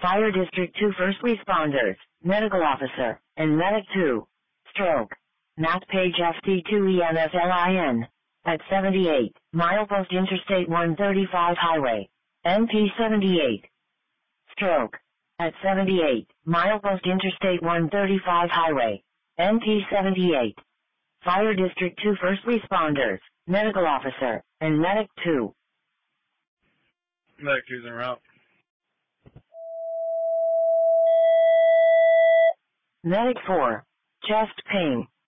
Fire District 2 first responders, medical officer, and medic 2. Stroke. Matt Page FT2EMFLIN. At 78, milepost Interstate 135 Highway. NP 78. Stroke. At 78, milepost Interstate 135 Highway. NP 78. Fire District 2 first responders, medical officer, and medic 2. Medic 2's en route. Medic 4. Chest pain.